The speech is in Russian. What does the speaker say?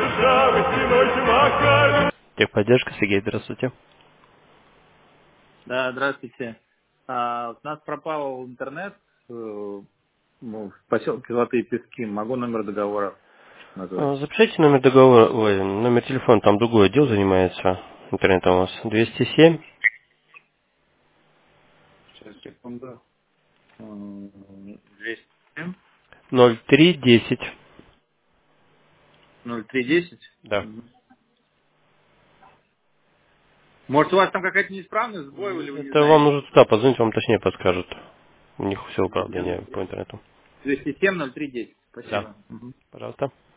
Техподдержка, Сергей, здравствуйте. Да, здравствуйте. У нас пропал интернет в поселке Золотые Пески. Могу номер договора назвать. Запишите номер договора, ой, номер телефона, там другой отдел занимается интернетом у вас. 207 Сейчас, секунду. 207 0310. 0310. Да. Мгм. Может, у вас там какая-то неисправность, сбой, или вы не Это вам знаете? нужно туда позвонить, вам точнее подскажут. У них все Я управление по интернету. 207 0310. Да. Спасибо. Мгм. Пожалуйста.